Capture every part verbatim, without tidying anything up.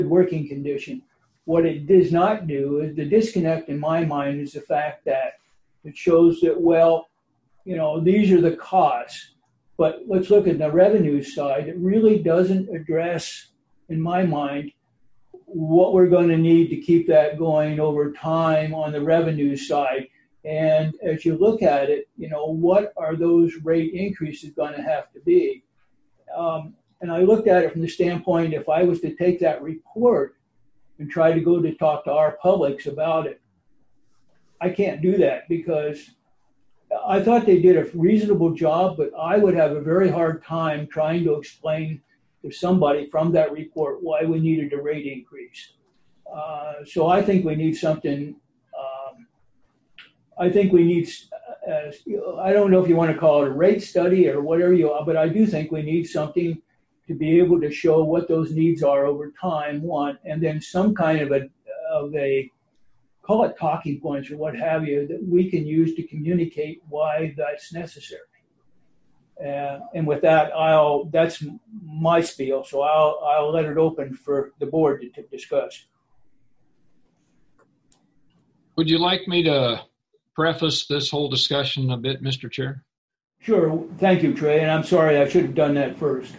working condition. What it does not do is the disconnect in my mind is the fact that it shows that, well, you know, these are the costs, but let's look at the revenue side. It really doesn't address, in my mind, what we're going to need to keep that going over time on the revenue side. And as you look at it, you know, what are those rate increases going to have to be? Um, and I looked at it from the standpoint, if I was to take that report and try to go to talk to our publics about it, I can't do that because I thought they did a reasonable job, but I would have a very hard time trying to explain to somebody from that report why we needed a rate increase. Uh, so I think we need something, um, I think we need, uh, I don't know if you want to call it a rate study or whatever you are, but I do think we need something to be able to show what those needs are over time, one, and then some kind of a, of a, call it talking points or what have you, that we can use to communicate why that's necessary. Uh, and with that, I'll, that's my spiel, so I'll, I'll let it open for the board to, to discuss. Would you like me to preface this whole discussion a bit, Mister Chair? Sure. Thank you, Trey. And I'm sorry, I should have done that first.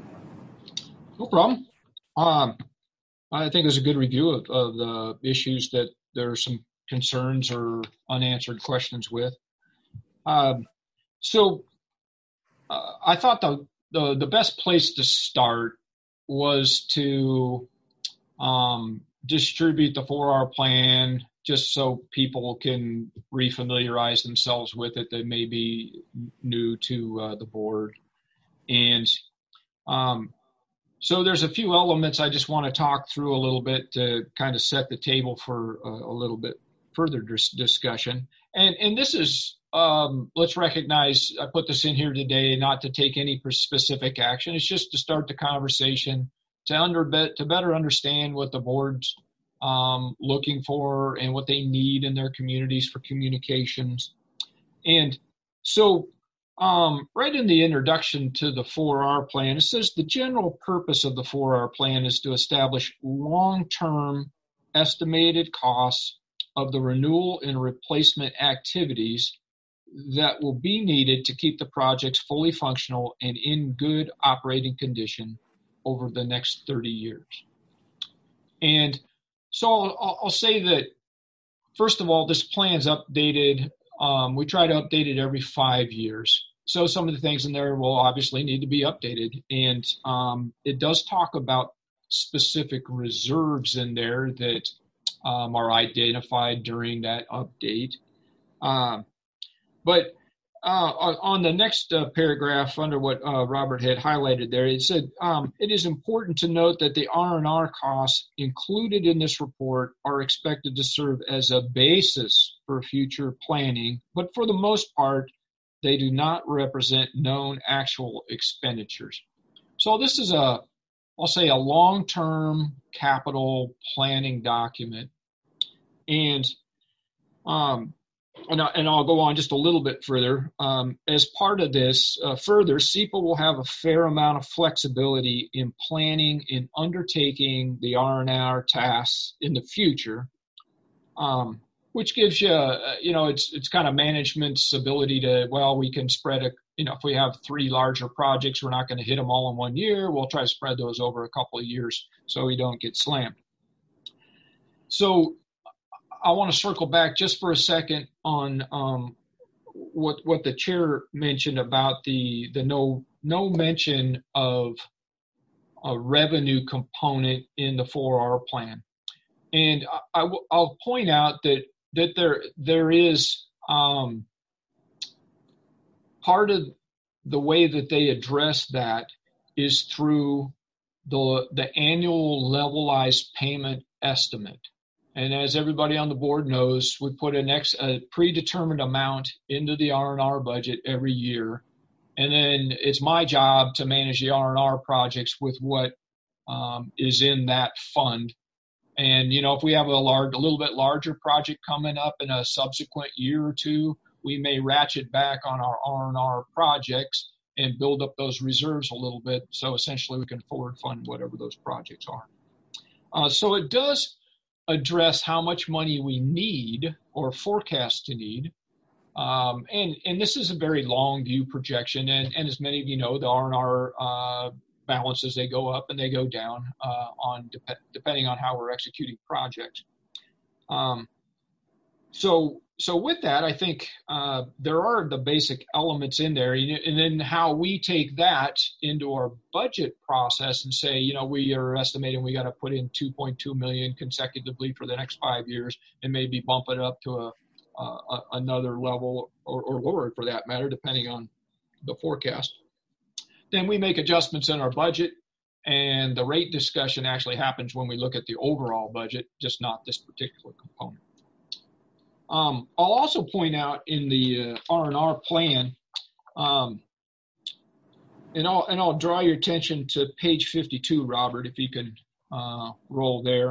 No problem. Um, I think it was a good review of, of the issues that there are some concerns or unanswered questions with. Um, so uh, I thought the, the, the best place to start was to um, distribute the four R plan just so people can refamiliarize themselves with it that may be new to uh, the board. And um, so there's a few elements I just want to talk through a little bit to kind of set the table for a, a little bit further dis- discussion. And and this is, um, let's recognize, I put this in here today not to take any specific action. It's just to start the conversation, to under to better understand what the board's um, looking for and what they need in their communities for communications. And so Um, right in the introduction to the four R plan, it says the general purpose of the four R plan is to establish long-term estimated costs of the renewal and replacement activities that will be needed to keep the projects fully functional and in good operating condition over the next thirty years. And so I'll, I'll say that, first of all, this plan's updated. Um, we try to update it every five years. So some of the things in there will obviously need to be updated. And um, it does talk about specific reserves in there that um, are identified during that update. Um, but uh, on the next uh, paragraph under what uh, Robert had highlighted there, it said, um, it is important to note that the R and R costs included in this report are expected to serve as a basis for future planning, but for the most part, they do not represent known actual expenditures. So this is a, I'll say, a long-term capital planning document. And um, And, I, and I'll go on just a little bit further. Um, as part of this, uh, further, S E P A will have a fair amount of flexibility in planning and undertaking the R and R tasks in the future, um, which gives you, uh, you know, it's it's kind of management's ability to, well, we can spread a, you know, if we have three larger projects, we're not going to hit them all in one year. We'll try to spread those over a couple of years so we don't get slammed. So I want to circle back just for a second on um, what what the chair mentioned about the the no no mention of a revenue component in the four R plan, and I, I I'll point out that that there there is um, part of the way that they address that is through the the annual levelized payment estimate. And as everybody on the board knows, we put an ex, a predetermined amount into the R and R budget every year. And then it's my job to manage the R and R projects with what um, is in that fund. And, you know, if we have a large, a little bit larger project coming up in a subsequent year or two, we may ratchet back on our R and R projects and build up those reserves a little bit. So essentially we can forward fund whatever those projects are. Uh, so it does address how much money we need or forecast to need. Um, and, and this is a very long view projection. And, and as many of you know, the R and R uh, balances, they go up and they go down uh, on dep- depending on how we're executing projects. Um, so so with that, I think uh, there are the basic elements in there, and then how we take that into our budget process and say, you know, we are estimating we got to put in two point two million consecutively for the next five years, and maybe bump it up to a, a another level or, or lower for that matter, depending on the forecast. Then we make adjustments in our budget, and the rate discussion actually happens when we look at the overall budget, just not this particular component. Um, I'll also point out in the uh, R and R plan, um, and I'll and I'll draw your attention to page fifty-two, Robert, if you can uh, roll there.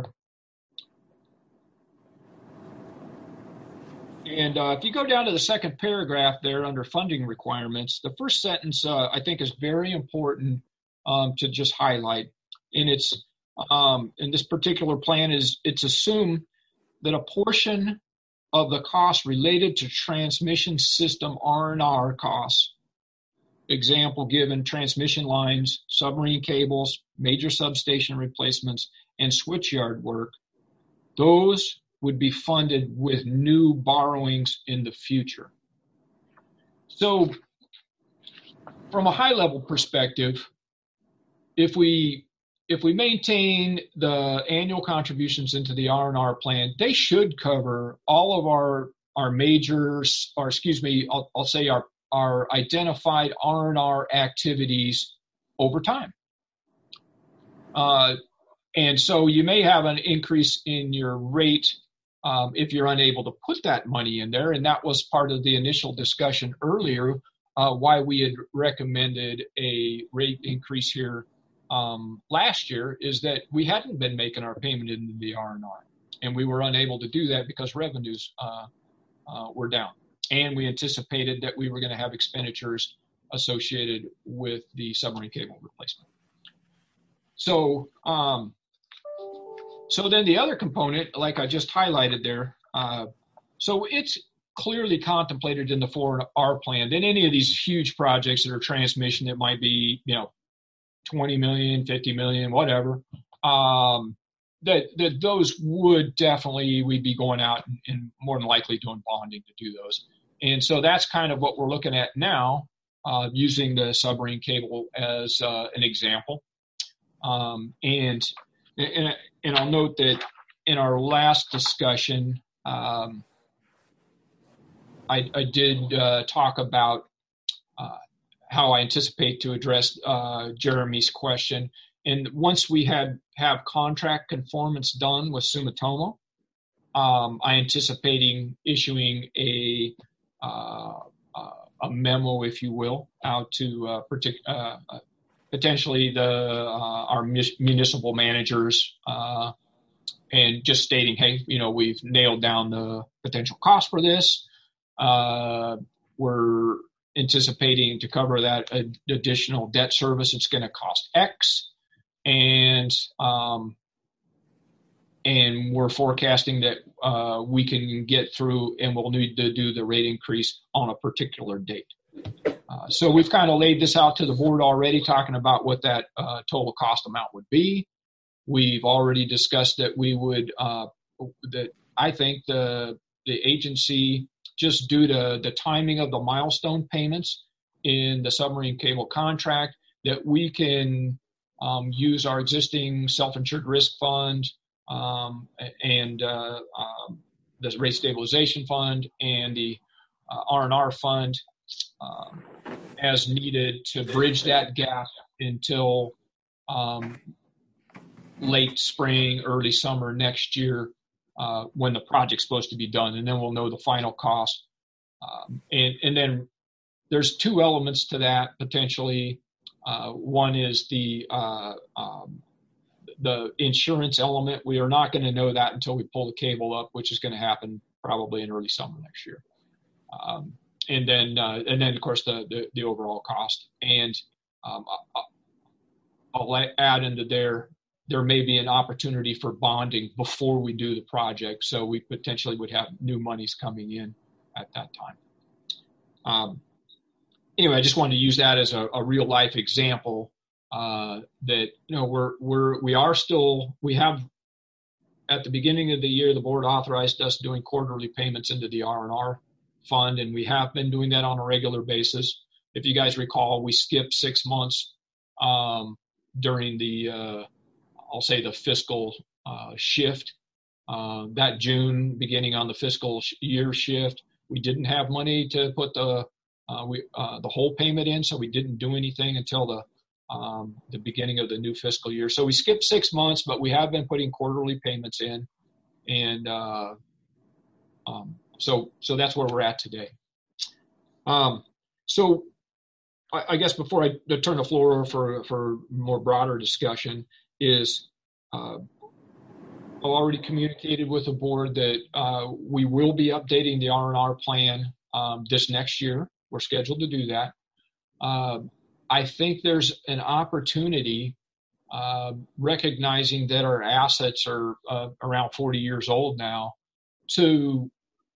And uh, if you go down to the second paragraph there under funding requirements, the first sentence uh, I think is very important um, to just highlight. And it's um, in this particular plan is it's assumed that a portion of the costs related to transmission system R and R costs, example given transmission lines, submarine cables, major substation replacements, and switchyard work, those would be funded with new borrowings in the future. So from a high level perspective, if we if we maintain the annual contributions into the R and R plan, they should cover all of our our major, or excuse me, I'll, I'll say our our identified R and R activities over time. Uh, and so you may have an increase in your rate um, if you're unable to put that money in there. And that was part of the initial discussion earlier, uh, why we had recommended a rate increase here um, last year, is that we hadn't been making our payment into the R and R. And we were unable to do that because revenues uh, uh, were down. And we anticipated that we were going to have expenditures associated with the submarine cable replacement. So, um, so then the other component, like I just highlighted there, uh, so it's clearly contemplated in the four R plan. Then any of these huge projects that are transmission that might be, you know, twenty million, fifty million, whatever, um, that, that those would definitely, we'd be going out and, and more than likely doing bonding to do those. And so that's kind of what we're looking at now, uh, using the submarine cable as uh, an example. Um, and, and and I'll note that in our last discussion, um, I, I did uh, talk about uh, how I anticipate to address uh, Jeremy's question. And once we had have contract conformance done with Sumitomo, um, I anticipating issuing a uh, uh, a memo, if you will, out to uh, partic- uh, potentially the uh, our municipal managers, uh, and just stating, hey, you know, we've nailed down the potential cost for this. Uh, we're anticipating to cover that ad- additional debt service. It's going to cost X, and um, and we're forecasting that uh, we can get through, and we'll need to do the rate increase on a particular date. Uh, so we've kind of laid this out to the board already, talking about what that uh, total cost amount would be. We've already discussed that we would, uh, that I think the the agency, just due to the timing of the milestone payments in the submarine cable contract, that we can um, use our existing self-insured risk fund um, and uh, um, the rate stabilization fund and the uh, R and R fund um, as needed to bridge that gap until um, late spring, early summer next year, uh, when the project's supposed to be done, and then we'll know the final cost. Um, and, and then there's two elements to that potentially. Uh, one is the uh, um, the insurance element. We are not going to know that until we pull the cable up, which is going to happen probably in early summer next year. Um, and then uh, and then of course the the, the overall cost. And um, I'll add into there there may be an opportunity for bonding before we do the project. So we potentially would have new monies coming in at that time. Um, anyway, I just wanted to use that as a, a real life example uh, that, you know, we're, we're, we are still, we have at the beginning of the year, the board authorized us doing quarterly payments into the R and R fund, and we have been doing that on a regular basis. If you guys recall, we skipped six months um, during the, uh, I'll say the fiscal uh, shift. Uh, that June, beginning on the fiscal year shift, we didn't have money to put the uh, we uh, the whole payment in, so we didn't do anything until the um, the beginning of the new fiscal year. So we skipped six months, but we have been putting quarterly payments in, and uh, um, so so that's where we're at today. Um, so I, I guess before I turn the floor for for more broader discussion, is uh, I've already communicated with the board that uh, we will be updating the R and R plan um, this next year. We're scheduled to do that. Uh, I think there's an opportunity, uh, recognizing that our assets are uh, around forty years old now, to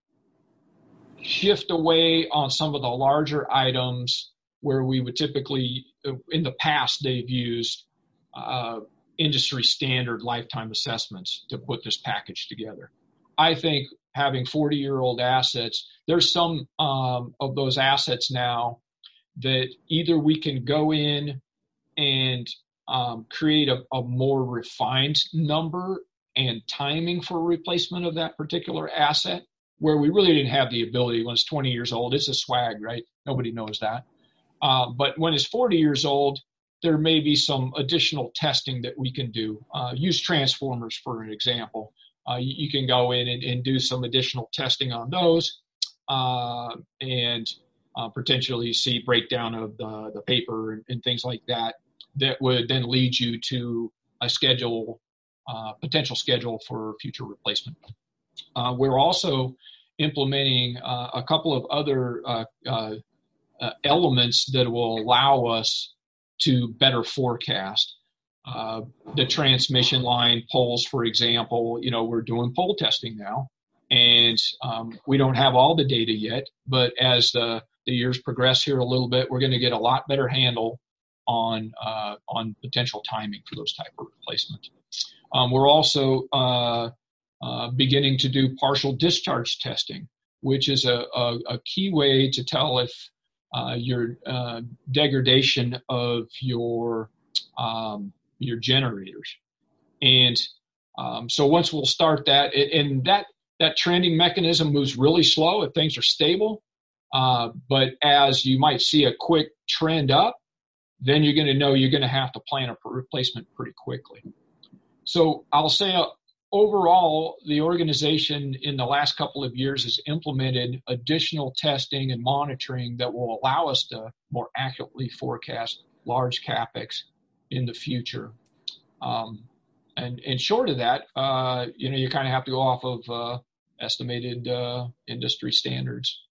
shift away on some of the larger items where we would typically, in the past, they've used uh, industry standard lifetime assessments to put this package together. I think having forty year old assets, there's some um, of those assets now that either we can go in and um, create a, a more refined number and timing for replacement of that particular asset, where we really didn't have the ability. When it's twenty years old, it's a swag, right? Nobody knows that. Uh, but when it's forty years old, there may be some additional testing that we can do. Uh, use transformers for an example. Uh, you, you can go in and, and do some additional testing on those, uh, and uh, potentially see breakdown of the, the paper and, and things like that, that would then lead you to a schedule, uh, potential schedule for future replacement. Uh, we're also implementing uh, a couple of other uh, uh, uh, elements that will allow us to better forecast. Uh, the transmission line poles, for example, you know, we're doing pole testing now, and um, we don't have all the data yet, but as the, the years progress here a little bit, we're going to get a lot better handle on uh, on potential timing for those type of replacements. Um, we're also uh, uh, beginning to do partial discharge testing, which is a, a, a key way to tell if uh, your uh, degradation of your um, your generators. And um, so once we'll start that, and that that trending mechanism moves really slow if things are stable. Uh, but as you might see a quick trend up, then you're going to know you're going to have to plan a replacement pretty quickly. So I'll say uh, overall, the organization in the last couple of years has implemented additional testing and monitoring that will allow us to more accurately forecast large CapEx in the future. Um, and, and short of that, uh, you know, you kind of have to go off of uh, estimated uh, industry standards.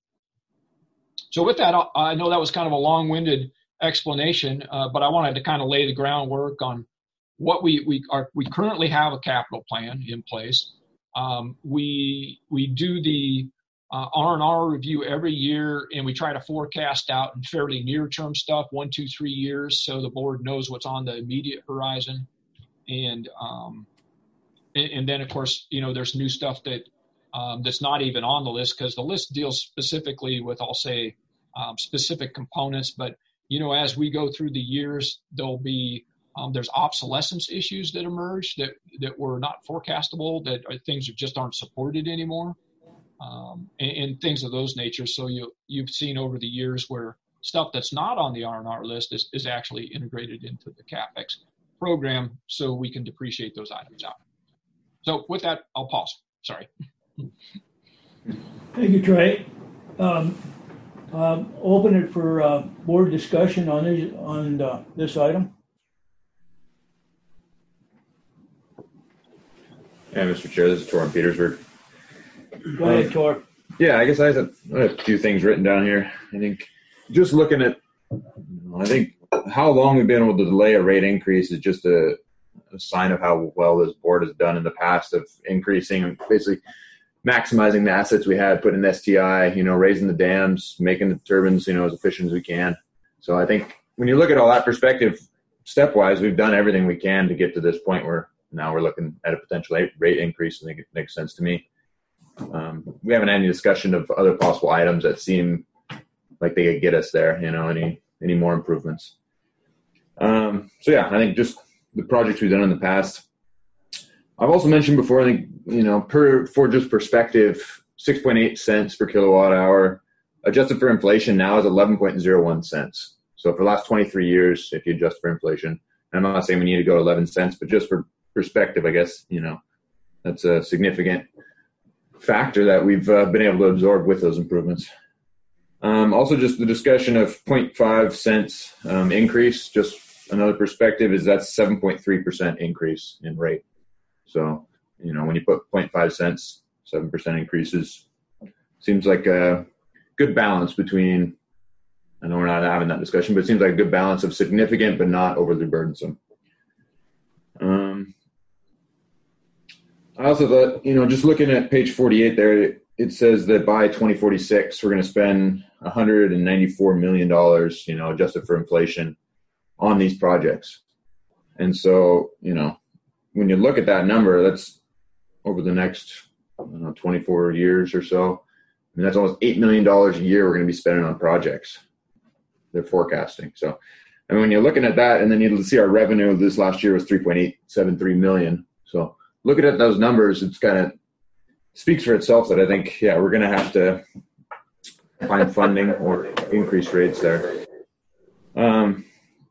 So with that, I know that was kind of a long-winded explanation, uh, but I wanted to kind of lay the groundwork on what we we are. We currently have a capital plan in place. Um, we we do the uh, R and R review every year, and we try to forecast out in fairly near-term stuff, one, two, three years, so the board knows what's on the immediate horizon. And um, and, and then, of course, you know, there's new stuff that um, that's not even on the list, because the list deals specifically with, I'll say, um, specific components. But you know, as we go through the years, there'll be um, there's obsolescence issues that emerge that that were not forecastable, that are things that just aren't supported anymore, um, and, and things of those nature. So you you've seen over the years where stuff that's not on the R and R list is, is actually integrated into the CapEx program, so we can depreciate those items out. So with that, I'll pause. Sorry. Thank you, Trey. Um, um, open it for uh, board discussion on this, on uh, this item. Yeah, Mister Chair, this is Torrin Petersburg. Go ahead, um, Tor. Yeah, I guess I have, I have a few things written down here. I think just looking at, I think how long we've been able to delay a rate increase is just a, a sign of how well this board has done in the past of increasing, basically maximizing the assets we had, putting S T I, you know, raising the dams, making the turbines, you know, as efficient as we can. So I think when you look at all that perspective, stepwise, we've done everything we can to get to this point where now we're looking at a potential rate increase. I think it makes sense to me. Um, we haven't had any discussion of other possible items that seem like they could get us there, you know, any any more improvements. Um, so, yeah, I think just the projects we've done in the past. I've also mentioned before, I think, you know, per for just perspective, six point eight cents per kilowatt hour, adjusted for inflation now is eleven point zero one cents. So for the last twenty-three years, if you adjust for inflation, and I'm not saying we need to go to eleven cents, but just for perspective, I guess, you know, that's a significant factor that we've uh, been able to absorb with those improvements. Um, also, just the discussion of zero point five cents um, increase, just another perspective is that's seven point three percent increase in rate. So, you know, when you put zero point five cents, seven percent increases, seems like a good balance between, I know we're not having that discussion, but it seems like a good balance of significant but not overly burdensome. Um, I also thought, you know, just looking at page forty-eight there, it says that by twenty forty-six, we're going to spend one hundred ninety-four million dollars, you know, adjusted for inflation on these projects. And so, you know, when you look at that number, that's over the next, I don't know, twenty-four years or so. I mean, that's almost eight million dollars a year we're going to be spending on projects. They're forecasting. So, I mean, when you're looking at that, and then you see our revenue this last year was three point eight seven three million. So looking at those numbers, it's kind of speaks for itself that I think, yeah, we're going to have to find funding or increase rates there. Um,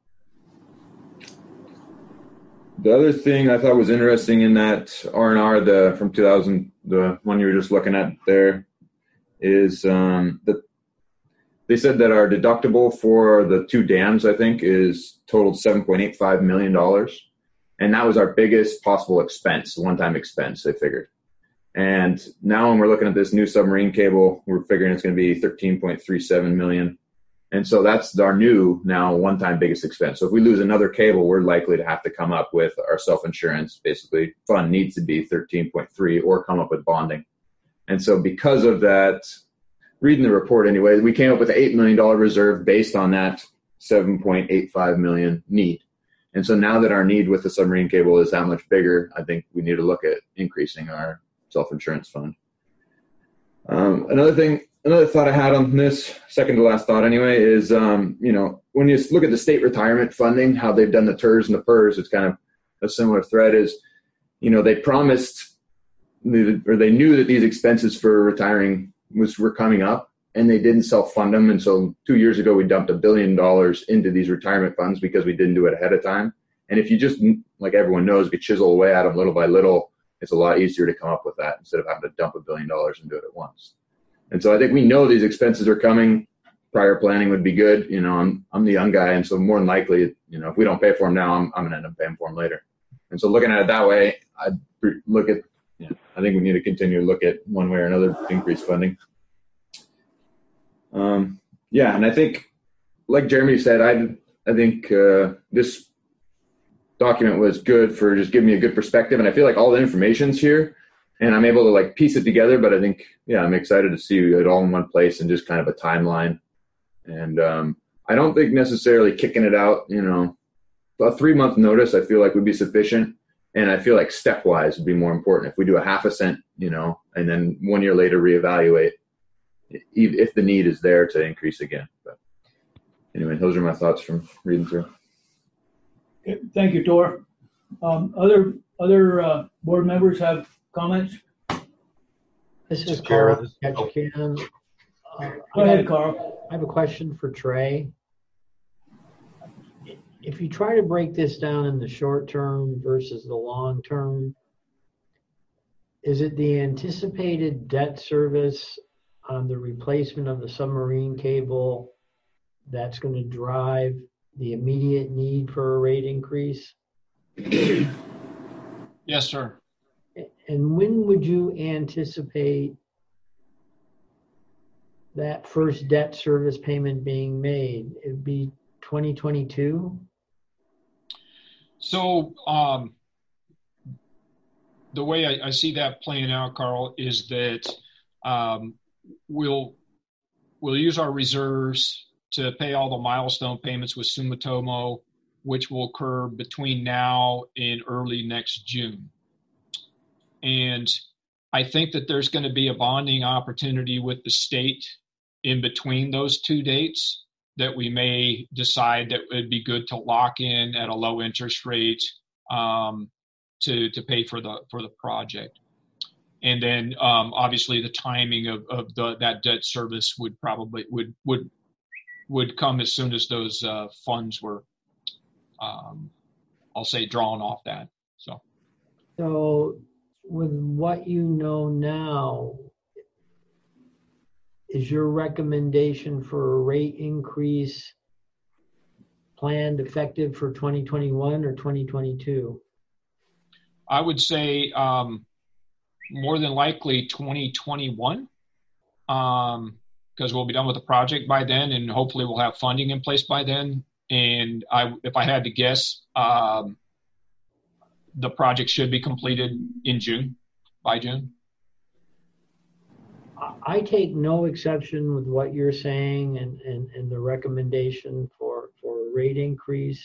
the other thing I thought was interesting in that R and R, the from two thousand, the one you were just looking at there, is um, that they said that our deductible for the two dams, I think, is totaled seven point eight five million dollars. And that was our biggest possible expense, one-time expense, they figured. And now when we're looking at this new submarine cable, we're figuring it's going to be thirteen point three seven million dollars. And so that's our new, now one-time biggest expense. So if we lose another cable, we're likely to have to come up with our self-insurance. Basically, fund needs to be thirteen point three or come up with bonding. And so because of that, reading the report anyway, we came up with an eight million dollars reserve based on that seven point eight five million dollars need. And so now that our need with the submarine cable is that much bigger, I think we need to look at increasing our self-insurance fund. Um, another thing, another thought I had on this, second to last thought anyway, is, um, you know, when you look at the state retirement funding, how they've done the T E R S and the P E R S, it's kind of a similar thread is, you know, they promised, or they knew that these expenses for retiring was were coming up, and they didn't self-fund them. And so two years ago, we dumped a billion dollars into these retirement funds because we didn't do it ahead of time. And if you just, like everyone knows, if you chisel away at them little by little, it's a lot easier to come up with that instead of having to dump a billion dollars and do it at once. And so I think we know these expenses are coming. Prior planning would be good. You know, I'm I'm the young guy, and so more than likely, you know, if we don't pay for them now, I'm I'm going to end up paying for them later. And so looking at it that way, I look at, yeah, I think we need to continue to look at one way or another increased funding. Um, yeah, and I think, like Jeremy said, I I think uh, this document was good for just giving me a good perspective, and I feel like all the information's here, and I'm able to like piece it together. But I think, yeah, I'm excited to see it all in one place and just kind of a timeline. And um, I don't think necessarily kicking it out, you know, a three month notice I feel like would be sufficient, and I feel like stepwise would be more important. If we do a half a cent, you know, and then one year later reevaluate if the need is there to increase again. But anyway, those are my thoughts from reading through. Okay, thank you, Tor. Um, other other uh, board members have comments? This is Carl Ketchikan. Uh, Go ahead, Carl. I have a question for Trey. If you try to break this down in the short term versus the long term, is it the anticipated debt service on the replacement of the submarine cable that's going to drive the immediate need for a rate increase? Yes, sir. And when would you anticipate that first debt service payment being made? It'd be twenty twenty-two? So um, the way I, I see that playing out, Carl, is that um, we'll we'll use our reserves to pay all the milestone payments with Sumitomo, which will occur between now and early next June. And I think that there's going to be a bonding opportunity with the state in between those two dates that we may decide that it'd be good to lock in at a low interest rate um, to to pay for the for the project. And then um, obviously the timing of, of the, that debt service would probably would would would come as soon as those uh, funds were, um, I'll say, drawn off that. So. So with what you know now, is your recommendation for a rate increase planned effective for twenty twenty-one or twenty twenty-two? I would say um, more than likely twenty twenty-one, um, because we'll be done with the project by then, and hopefully we'll have funding in place by then. And I, if I had to guess, um, the project should be completed in June, by June. I take no exception with what you're saying and, and, and the recommendation for, for a rate increase.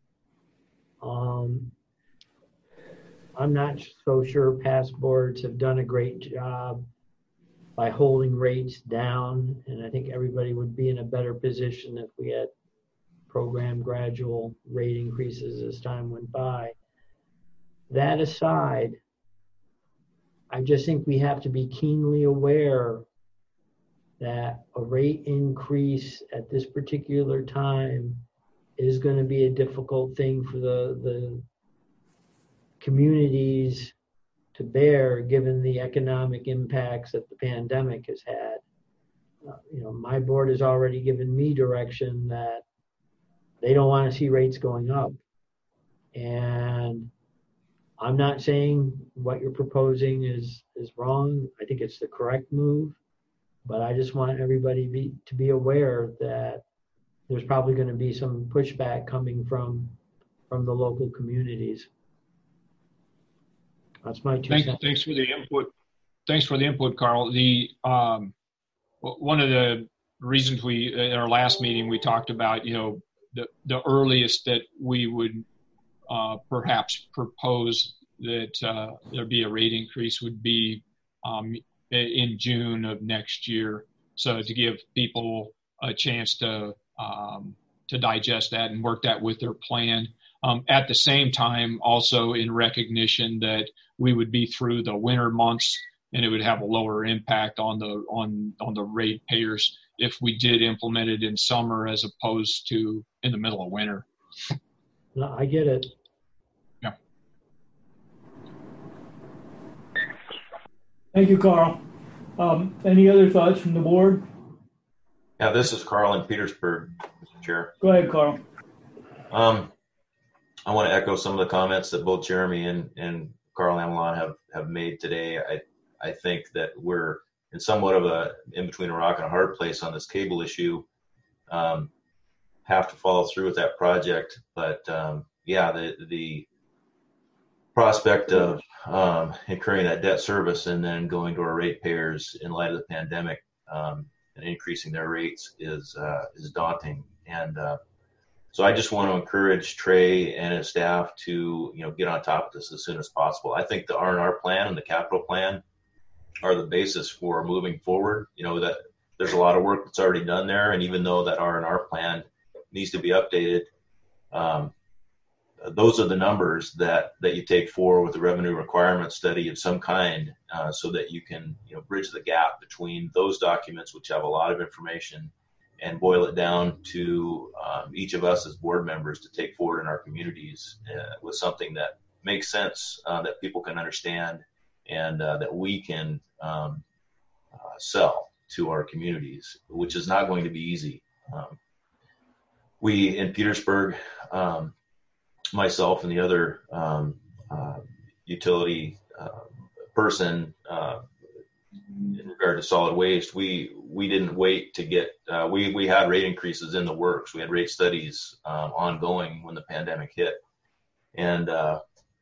Um, I'm not so sure past boards have done a great job by holding rates down, and I think everybody would be in a better position if we had programmed gradual rate increases as time went by. That aside, I just think we have to be keenly aware that a rate increase at this particular time is going to be a difficult thing for the, the communities to bear, given the economic impacts that the pandemic has had. Uh, you know, my board has already given me direction that they don't want to see rates going up. And I'm not saying what you're proposing is, is wrong. I think it's the correct move, but I just want everybody be, to be aware that there's probably going to be some pushback coming from, from the local communities. That's my two Thanks, cents. thanks for the input. Thanks for the input, Carl. The um, one of the reasons we, in our last meeting, we talked about, you know, the, the earliest that we would uh, perhaps propose that uh, there be a rate increase would be um, in June of next year. So to give people a chance to um, to digest that and work that with their plan. Um, at the same time, also in recognition that we would be through the winter months and it would have a lower impact on the on on the rate payers if we did implement it in summer as opposed to in the middle of winter. No, I get it. Yeah. Thank you, Carl. Um, any other thoughts from the board? Yeah, this is Carl in Petersburg, Mister Chair. Go ahead, Carl. Um, I want to echo some of the comments that both Jeremy and, and Carl Amelon have, have made today. I I think that we're in somewhat of a in between a rock and a hard place on this cable issue. Um, have to follow through with that project, but um, yeah, the the prospect of um, incurring that debt service and then going to our ratepayers in light of the pandemic um, and increasing their rates is uh, is daunting. And uh, so I just want to encourage Trey and his staff to, you know, get on top of this as soon as possible. I think the R and R plan and the capital plan are the basis for moving forward. You know, that there's a lot of work that's already done there. And even though that R and R plan needs to be updated, um, those are the numbers that, that you take forward with the revenue requirement study of some kind, uh, so that you can, you know, bridge the gap between those documents, which have a lot of information, and boil it down to um, each of us as board members to take forward in our communities uh, with something that makes sense, uh, that people can understand, and uh, that we can um, uh, sell to our communities, which is not going to be easy. Um, we in Petersburg, um, myself and the other um, uh, utility uh, person uh, in regard to solid waste, we we didn't wait to get, uh, we, we had rate increases in the works. We had rate studies um, ongoing when the pandemic hit. And uh,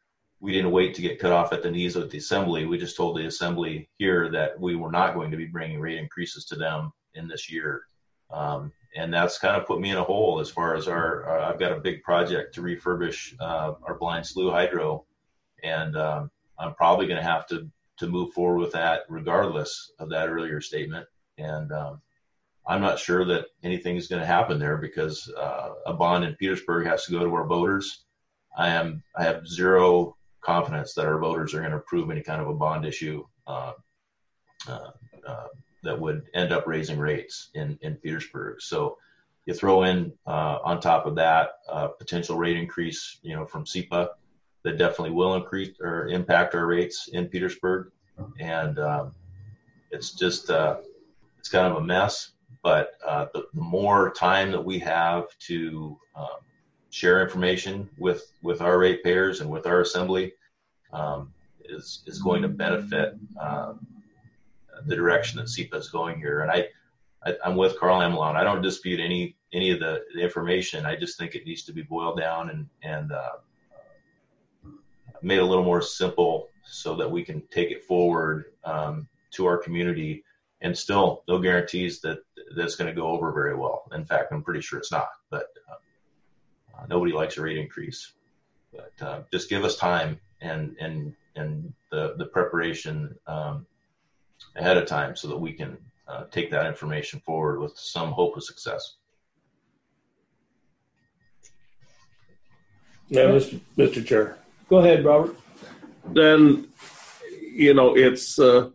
we didn't wait to get cut off at the knees with the assembly. We just told the assembly here that we were not going to be bringing rate increases to them in this year. Um, and that's kind of put me in a hole as far as our, uh, I've got a big project to refurbish uh, our Blind Slough Hydro. And um, I'm probably going to have to, to move forward with that regardless of that earlier statement. And um, I'm not sure that anything is going to happen there because uh, a bond in Petersburg has to go to our voters. I am, I have zero confidence that our voters are going to approve any kind of a bond issue uh, uh, uh, that would end up raising rates in, in Petersburg. So you throw in uh, on top of that uh, potential rate increase, you know, from S E P A that definitely will increase or impact our rates in Petersburg. And um, it's just, uh, it's kind of a mess, but uh, the, the more time that we have to um, share information with, with our ratepayers and with our assembly um, is, is going to benefit uh, the direction that S E P A is going here. And I, I, I'm with Carl Amelon. I don't dispute any, any of the, the information. I just think it needs to be boiled down and, and uh, made a little more simple so that we can take it forward um, to our community. And still, no guarantees that that's going to go over very well. In fact, I'm pretty sure it's not. But uh, uh, nobody likes a rate increase. But uh, just give us time and and and the the preparation um, ahead of time so that we can uh, take that information forward with some hope of success. Yeah, Mister Mister Chair. Go ahead, Robert. Then, you know, it's uh,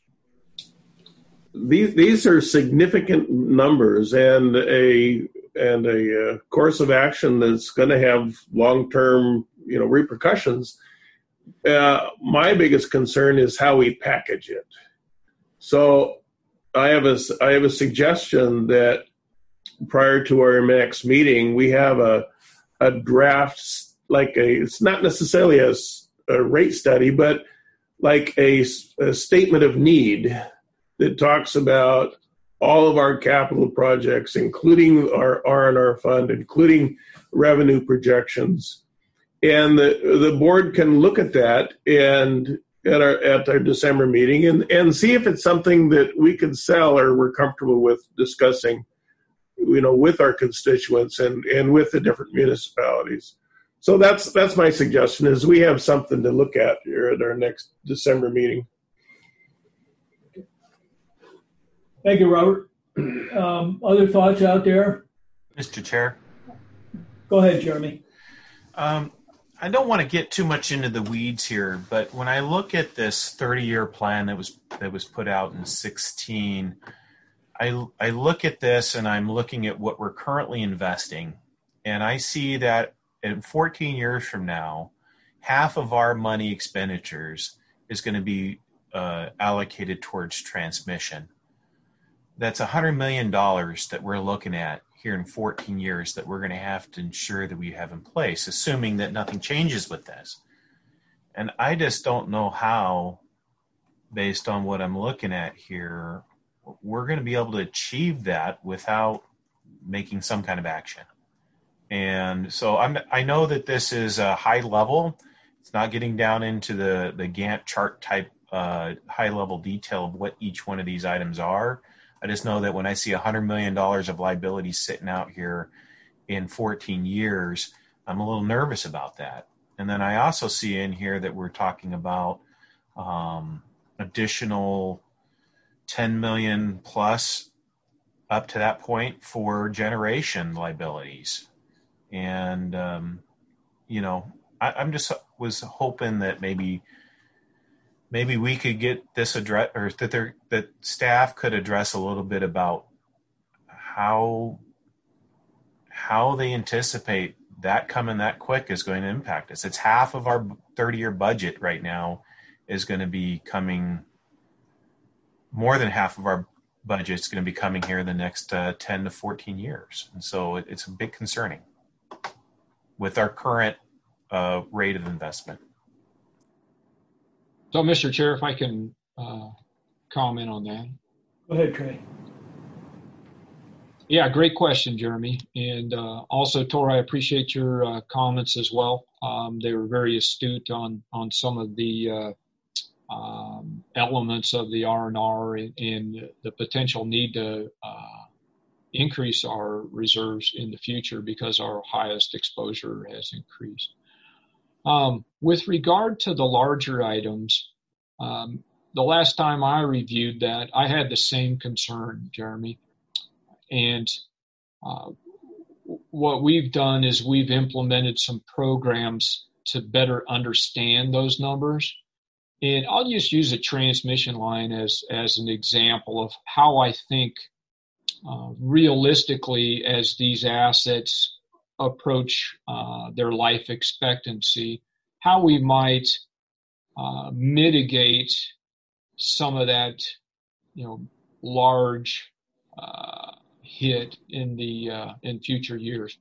these these are significant numbers, and a and a uh, course of action that's going to have long term, you know, repercussions. Uh, my biggest concern is how we package it. So, I have a I have a suggestion that prior to our next meeting, we have a a draft, like a, it's not necessarily a, a rate study, but like a, a statement of need that talks about all of our capital projects, including our R and R fund, including revenue projections. And the, the board can look at that and at our, at our December meeting and, and see if it's something that we can sell or we're comfortable with discussing, you know, with our constituents and, and with the different municipalities. So that's that's my suggestion, is we have something to look at here at our next December meeting. Thank you, Robert. Um, other thoughts out there? Mister Chair. Go ahead, Jeremy. Um, I don't want to get too much into the weeds here, but when I look at this thirty-year plan that was that was put out in sixteen, I, I look at this and I'm looking at what we're currently investing, and I see that in fourteen years from now, half of our money expenditures is going to be uh, allocated towards transmission. That's one hundred million dollars that we're looking at here in fourteen years that we're going to have to ensure that we have in place, assuming that nothing changes with this. And I just don't know how, based on what I'm looking at here, we're going to be able to achieve that without making some kind of action. And so I'm, I know that this is a high level. It's not getting down into the, the Gantt chart type uh, high level detail of what each one of these items are. I just know that when I see one hundred million dollars of liabilities sitting out here in fourteen years, I'm a little nervous about that. And then I also see in here that we're talking about um, additional ten million plus up to that point for generation liabilities. And, um, you know, I, I'm just was hoping that maybe maybe we could get this address, or that there, that staff could address a little bit about how how they anticipate that coming that quick is going to impact us. It's half of our thirty-year budget right now is going to be coming. More than half of our budget is going to be coming here in the next uh, ten to fourteen years. And so it, it's a bit concerning with our current uh, rate of investment. So, Mister Chair, if I can uh, comment on that. Go ahead, Trey. Yeah, great question, Jeremy. And uh, also, Tor, I appreciate your uh, comments as well. Um, they were very astute on, on some of the uh, um, elements of the R and R and, and the potential need to uh, increase our reserves in the future because our highest exposure has increased. Um, with regard to the larger items, um, the last time I reviewed that, I had the same concern, Jeremy. And uh, what we've done is we've implemented some programs to better understand those numbers. And I'll just use a transmission line as, as an example of how I think uh, realistically as these assets approach uh, their life expectancy, how we might uh, mitigate some of that, you know, large uh, hit in the uh, in future years.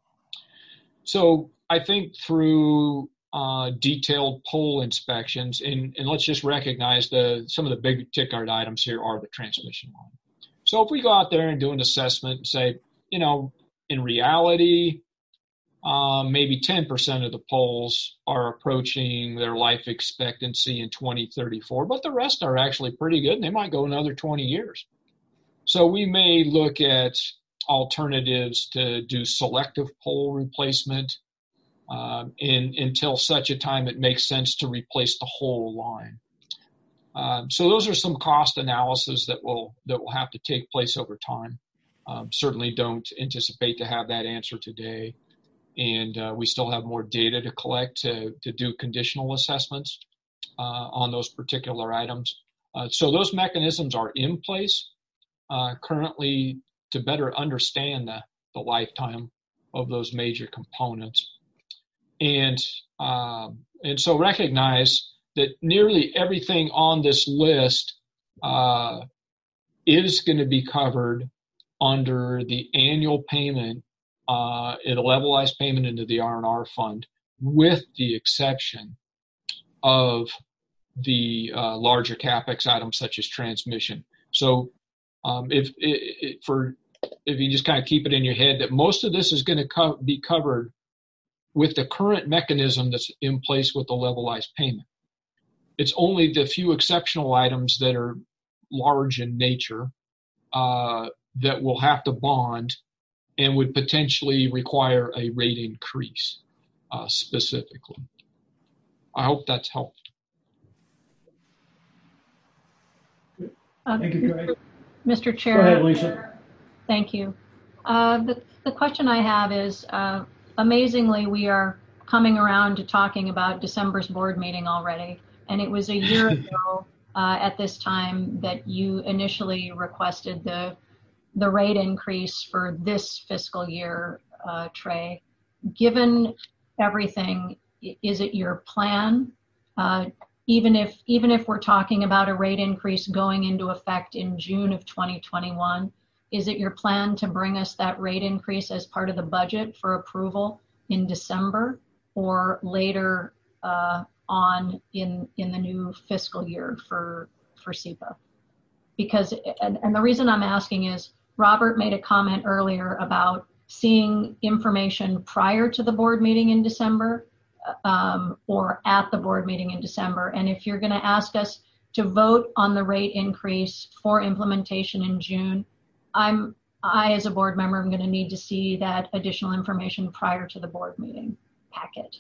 So I think through uh, detailed pole inspections, and, and let's just recognize the some of the big ticket items here are the transmission line. So if we go out there and do an assessment and say, you know, in reality, um, maybe ten percent of the poles are approaching their life expectancy in twenty thirty-four, but the rest are actually pretty good, and they might go another twenty years. So we may look at alternatives to do selective pole replacement um, in, until such a time it makes sense to replace the whole line. Um, so those are some cost analysis that will that will have to take place over time. Um, certainly don't anticipate to have that answer today, and uh, we still have more data to collect to to do conditional assessments uh, on those particular items. Uh, so those mechanisms are in place uh, currently to better understand the, the lifetime of those major components, and um, and so recognize that nearly everything on this list uh, is going to be covered under the annual payment, uh, the levelized payment into the R and R fund, with the exception of the uh, larger CapEx items such as transmission. So um, if it, it, for if you just kind of keep it in your head that most of this is going to co- be covered with the current mechanism that's in place with the levelized payment. It's only the few exceptional items that are large in nature uh, that will have to bond and would potentially require a rate increase uh, specifically. I hope that's helped. Uh, Thank you, Craig. Mister Chair. Go ahead, Lisa. Thank you. Uh, the, the question I have is, uh, amazingly, we are coming around to talking about December's board meeting already. And it was a year ago uh, at this time that you initially requested the the rate increase for this fiscal year, uh, Trey. Given everything, is it your plan, uh, even if even if we're talking about a rate increase going into effect in June of twenty twenty-one, is it your plan to bring us that rate increase as part of the budget for approval in December or later uh, on in in the new fiscal year for for S E P A? Because and, and the reason I'm asking is Robert made a comment earlier about seeing information prior to the board meeting in December um, or at the board meeting in December. And if you're going to ask us to vote on the rate increase for implementation in June, I'm I as a board member am going to need to see that additional information prior to the board meeting packet.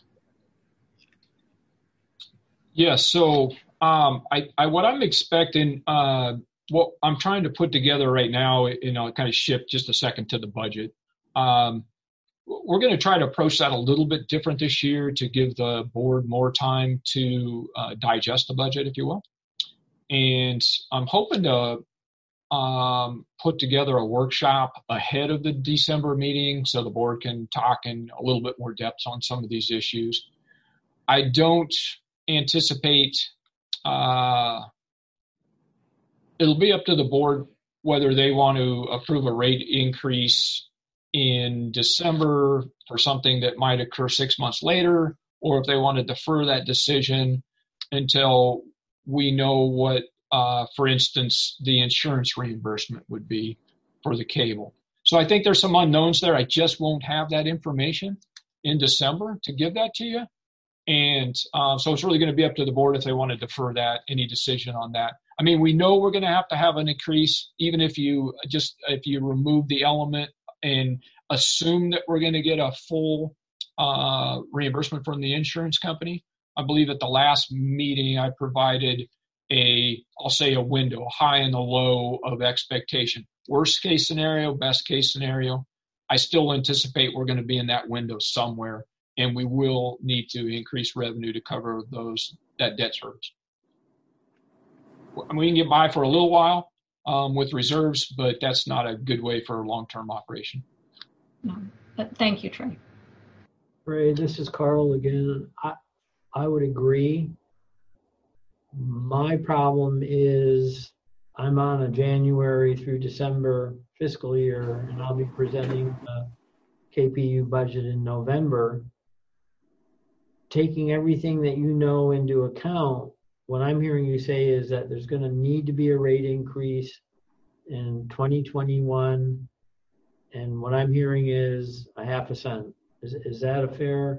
Yes. So um, I, I, what I'm expecting, uh, what I'm trying to put together right now, you know, kind of shift just a second to the budget. Um, we're going to try to approach that a little bit different this year to give the board more time to uh, digest the budget, if you will. And I'm hoping to um, put together a workshop ahead of the December meeting so the board can talk in a little bit more depth on some of these issues. I don't anticipate uh, it'll be up to the board whether they want to approve a rate increase in December for something that might occur six months later, or if they want to defer that decision until we know what, uh, for instance, the insurance reimbursement would be for the cable. So So I think there's some unknowns there. I just won't have that information in December to give that to you. And uh, so it's really going to be up to the board if they want to defer that, any decision on that. I mean, we know we're going to have to have an increase, even if you just, if you remove the element and assume that we're going to get a full uh, reimbursement from the insurance company. I believe at the last meeting I provided a, I'll say a window, a high and a low of expectation. Worst case scenario, best case scenario. I still anticipate we're going to be in that window somewhere, and we will need to increase revenue to cover those, that debt service. I mean, we can get by for a little while um, with reserves, but that's not a good way for a long-term operation. No. Thank you, Trey. Ray, this is Carl again. I, I would agree. My problem is I'm on a January through December fiscal year, and I'll be presenting the K P U budget in November. Taking everything that you know into account, what I'm hearing you say is that there's going to need to be a rate increase in twenty twenty-one, and what I'm hearing is a half a cent. Is is that a fair?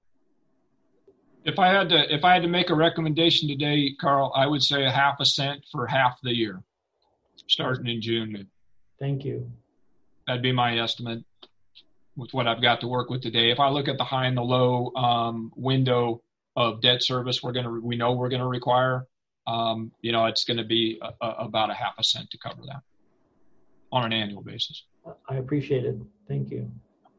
If I had to, if I had to make a recommendation today, Carl, I would say a half a cent for half the year, starting in June. Thank you. That'd be my estimate with what I've got to work with today. If I look at the high and the low um, window of debt service, we're gonna, we know we're gonna require, um, you know, it's gonna be a, a, about a half a cent to cover that on an annual basis. I appreciate it. Thank you.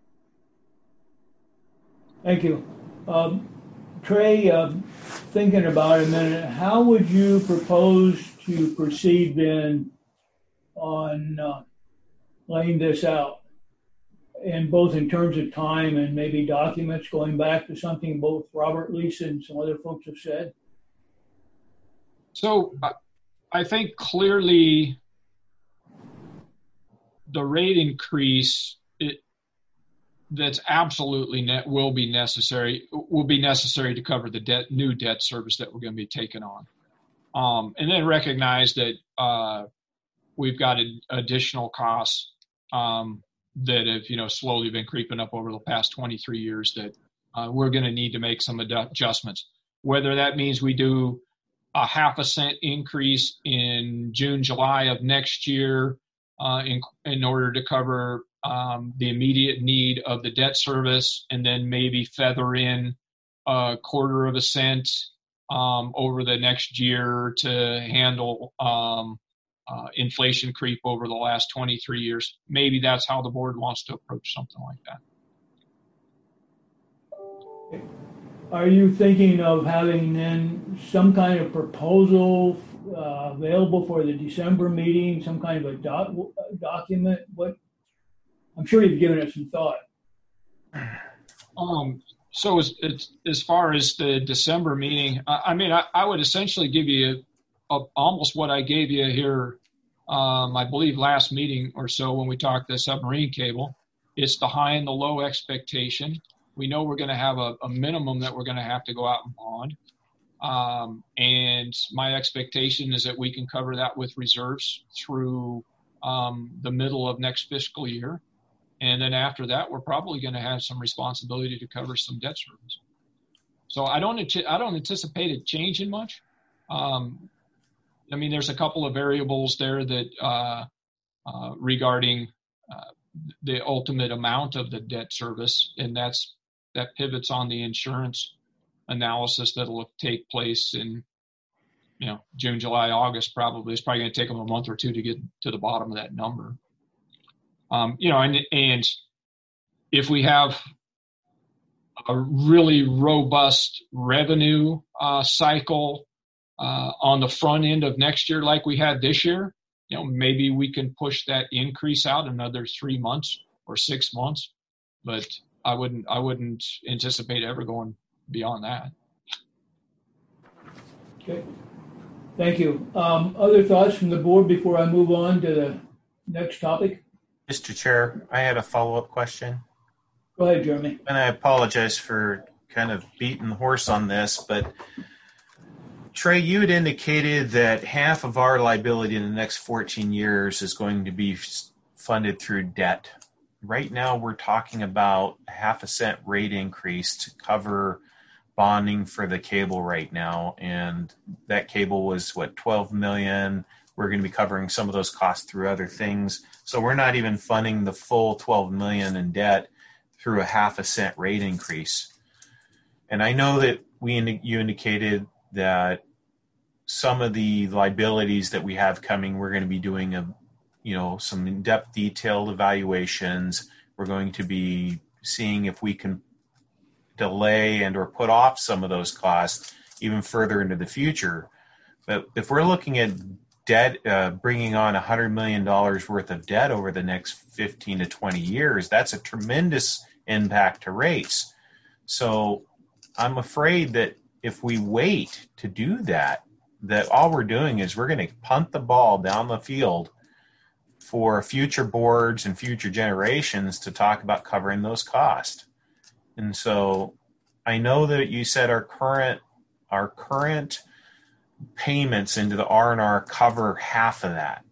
Thank you. Um, Trey, uh, thinking about it a minute, how would you propose to proceed then on uh, laying this out? And both in terms of time and maybe documents, going back to something both Robert, Lisa, and some other folks have said? So I think clearly the rate increase, it, that's absolutely net will be necessary, will be necessary to cover the debt, new debt service that we're going to be taking on. Um, and then recognize that uh, we've got ad- additional costs um, that have, you know, slowly been creeping up over the past twenty-three years that uh, we're going to need to make some ad- adjustments. Whether that means we do a half a cent increase in June, July of next year uh, in, in order to cover um, the immediate need of the debt service, and then maybe feather in a quarter of a cent um, over the next year to handle um, uh, inflation creep over the last twenty-three years. Maybe that's how the board wants to approach something like that. Are you thinking of having then some kind of proposal uh, available for the December meeting, some kind of a doc- document? What? I'm sure you've given it some thought. Um, so as, as, as far as the December meeting, I, I mean, I, I would essentially give you a, a, almost what I gave you here, um, I believe last meeting or so when we talked the submarine cable. It's the high and the low expectation. We know we're going to have a, a minimum that we're going to have to go out and bond. Um, and my expectation is that we can cover that with reserves through um, the middle of next fiscal year. And then after that, we're probably going to have some responsibility to cover some debt service. So I don't, I don't anticipate it changing much. Um, I mean, there's a couple of variables there that uh, uh, regarding uh, the ultimate amount of the debt service, and that's that pivots on the insurance analysis that'll take place in, you know, June, July, August. Probably it's probably going to take them a month or two to get to the bottom of that number. Um, you know, and, and if we have a really robust revenue uh, cycle uh, on the front end of next year like we had this year, you know, maybe we can push that increase out another three months or six months. But I wouldn't I wouldn't anticipate ever going beyond that. Okay. Thank you. Um, other thoughts from the board before I move on to the next topic? Mister Chair, I had a follow-up question. Go ahead, Jeremy. And I apologize for kind of beating the horse on this, but Trey, you had indicated that half of our liability in the next fourteen years is going to be funded through debt. right now we're talking about a half a cent rate increase to cover bonding for the cable right now. And that cable was, what, twelve million. We're going to be covering some of those costs through other things. So we're not even funding the full twelve million in debt through a half a cent rate increase. And I know that we you indicated that some of the liabilities that we have coming, we're going to be doing a, you know, some in-depth detailed evaluations. We're going to be seeing if we can delay and or put off some of those costs even further into the future. But if we're looking at debt, uh, bringing on one hundred million dollars worth of debt over the next fifteen to twenty years, that's a tremendous impact to rates. So I'm afraid that if we wait to do that, that all we're doing is we're going to punt the ball down the field for future boards and future generations to talk about covering those costs. And so I know that you said our current our current payments into the R and R cover half of that.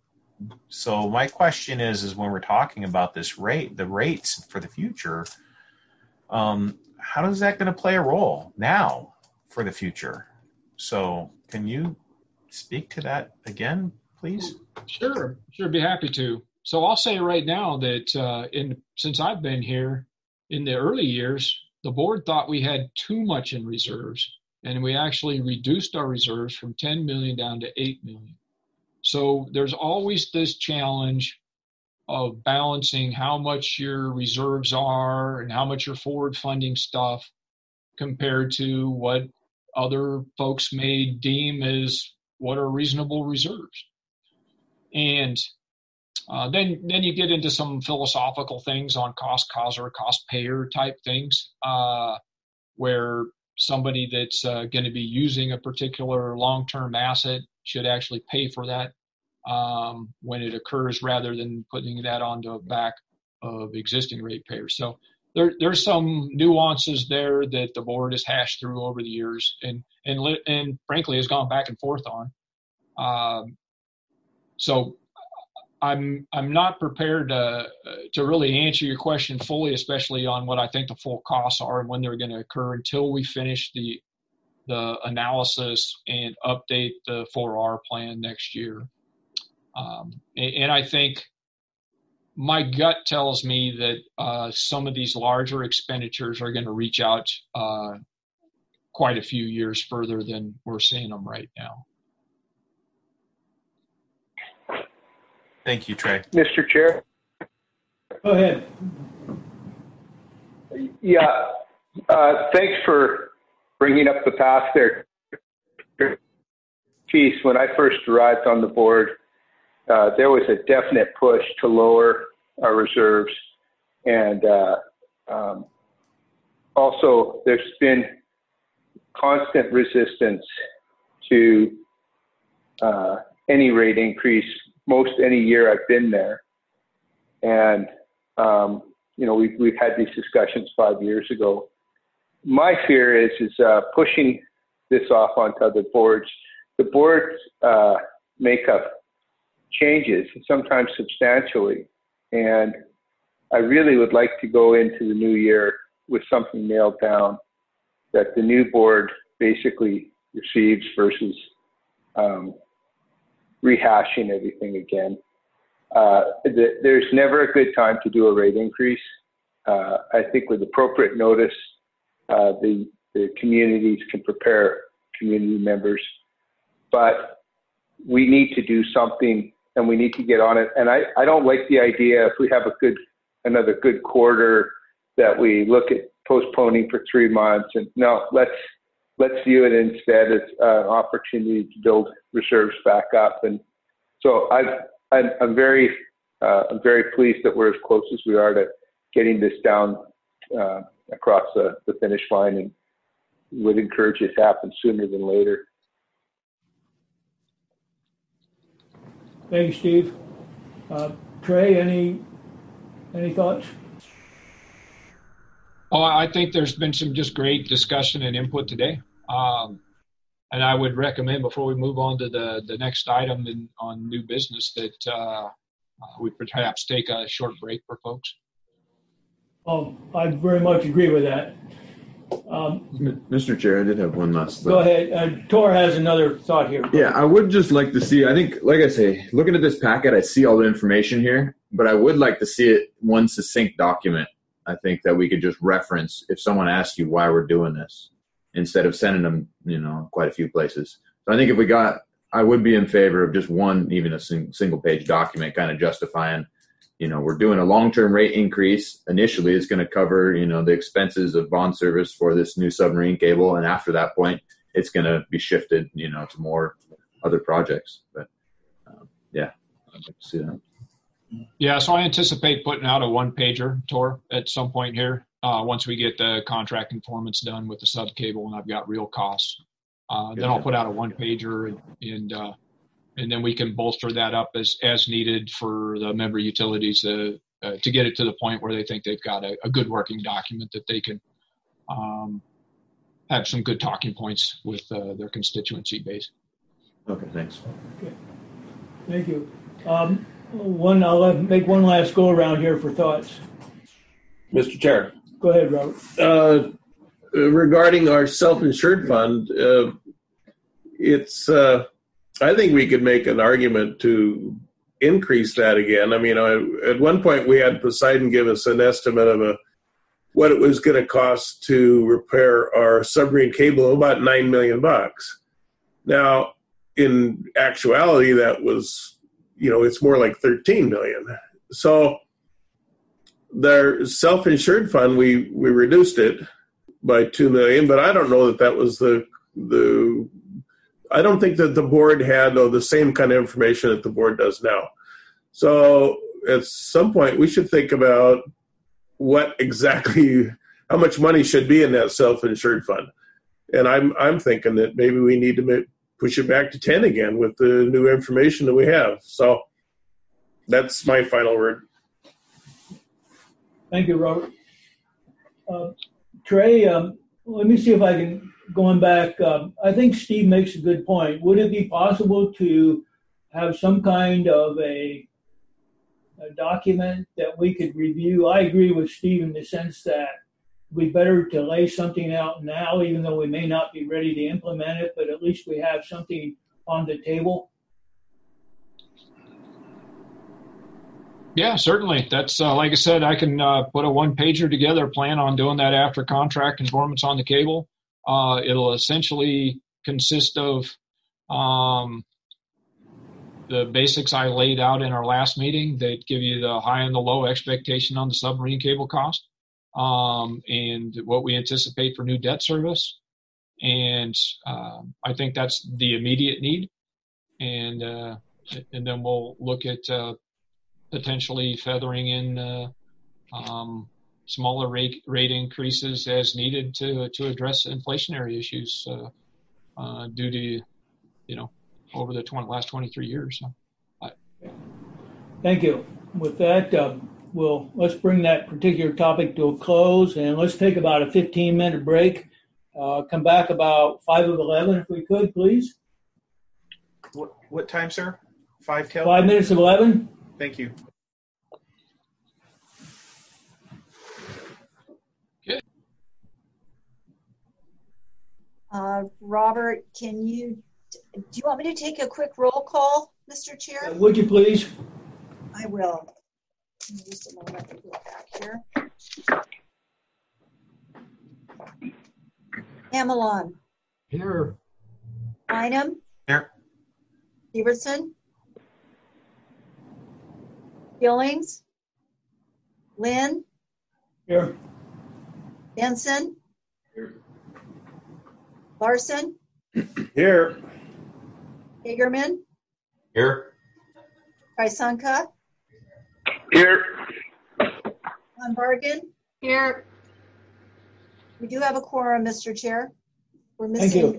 So my question is, is when we're talking about this rate, the rates for the future, um, how is that going to play a role now for the future? So can you speak to that again, please? Sure, sure, be happy to. So I'll say right now that uh, in since I've been here, in the early years, the board thought we had too much in reserves, and we actually reduced our reserves from ten million down to eight million. So there's always this challenge of balancing how much your reserves are and how much your forward funding stuff compared to what other folks may deem as what are reasonable reserves. And uh, then then you get into some philosophical things on cost causer, cost payer type things, uh, where somebody that's uh, going to be using a particular long-term asset should actually pay for that um, when it occurs rather than putting that on the back of existing ratepayers. So there, there's some nuances there that the board has hashed through over the years and and and frankly has gone back and forth on. Um, so I'm I'm not prepared to to really answer your question fully, especially on what I think the full costs are and when they're going to occur until we finish the the analysis and update the four R plan next year. Um, and, and I think my gut tells me that uh, some of these larger expenditures are going to reach out uh, quite a few years further than we're seeing them right now. Thank you, Trey. Mister Chair. Go ahead. Yeah, uh, thanks for bringing up the past there. Geez, when I first arrived on the board, uh, there was a definite push to lower our reserves. And uh, um, also, there's been constant resistance to uh, any rate increase most any year I've been there. And, um, you know, we've, we've had these discussions five years ago. My fear is, is uh, pushing this off onto other boards. The boards uh, makeup changes, sometimes substantially. And I really would like to go into the new year with something nailed down that the new board basically receives versus um, rehashing everything again. Uh, the, there's never a good time to do a rate increase. Uh, I think with appropriate notice, uh, the, the communities can prepare community members, but we need to do something and we need to get on it. And I, I don't like the idea if we have a good, another good quarter that we look at postponing for three months and no, let's, let's view it instead as an opportunity to build reserves back up. And so I've, I'm, I'm very, uh, I'm very pleased that we're as close as we are to getting this down uh, across the, the finish line, and would encourage it to happen sooner than later. Thank you, Steve. Uh, Trey, any any thoughts? Oh, I think there's been some just great discussion and input today. Um, and I would recommend before we move on to the, the next item in, on new business that uh, we perhaps take a short break for folks. Oh, I very much agree with that. Um, Mister Chair, I did have one last thought. Go ahead. Uh, Tor has another thought here. Yeah, I would just like to see, I think, like I say, looking at this packet, I see all the information here, but I would like to see it one succinct document. I think that we could just reference if someone asks you why we're doing this instead of sending them, you know, quite a few places. So I think if we got, I would be in favor of just one, even a sing, single page document kind of justifying, you know, we're doing a long-term rate increase. Initially, it's going to cover, you know, the expenses of bond service for this new submarine cable. And after that point, it's going to be shifted, you know, to more other projects. But um, yeah, I'd like to see that. Yeah, so I anticipate putting out a one-pager, Tor, at some point here uh, once we get the contract conformance done with the sub cable and I've got real costs. Uh, then I'll put out a one-pager and and, uh, and then we can bolster that up as, as needed for the member utilities uh, uh, to get it to the point where they think they've got a, a good working document that they can um, have some good talking points with uh, their constituency base. Okay, thanks. Okay. Thank you. Um, one, I'll make one last go around here for thoughts. Mister Chair. Go ahead, Robert. Uh, regarding our self-insured fund, uh, it's, uh, I think we could make an argument to increase that again. I mean, I, at one point we had Poseidon give us an estimate of a what it was going to cost to repair our submarine cable, about nine million bucks. Now, in actuality, that was, you know, it's more like thirteen million. So their self-insured fund, we, we reduced it by two million, but I don't know that that was the, the, I don't think that the board had oh, the same kind of information that the board does now. So at some point we should think about what exactly, how much money should be in that self-insured fund. And I'm, I'm thinking that maybe we need to make, push it back to ten again with the new information that we have. So that's my final word. Thank you, Robert. Uh, Trey, um, let me see if I can, going back, um, I think Steve makes a good point. Would it be possible to have some kind of a, a document that we could review? I agree with Steve in the sense that we better to lay something out now, even though we may not be ready to implement it, but at least we have something on the table. Yeah, certainly. That's uh, like I said, I can uh, put a one pager together, plan on doing that after contract conformance on the cable. Uh, it'll essentially consist of um, the basics I laid out in our last meeting that give you the high and the low expectation on the submarine cable cost, um, and what we anticipate for new debt service. And uh, I think that's the immediate need. And uh, and then we'll look at uh, potentially feathering in uh, um, smaller rate rate increases as needed to to address inflationary issues uh, uh, due to, you know, over the twenty, last twenty-three years. So, I, Thank you. With that, uh, we'll let's bring that particular topic to a close, and let's take about a fifteen minute break. Uh, come back about five of eleven, if we could, please. What, what time, sir? Five till? Five minutes of eleven. Thank you. Uh, Robert, can you, do you want me to take a quick roll call, Mister Chair? Uh, would you please? I will. Give me just a moment to go back here. Amelon. Here. Bynum. Here. Severson. Billings. Lynn. Here. Benson. Here. Larson. Here. Hagerman. Here. Chrysanka. Here. Von Bargen. Here. We do have a quorum, Mister Chair. We're Thank missing you.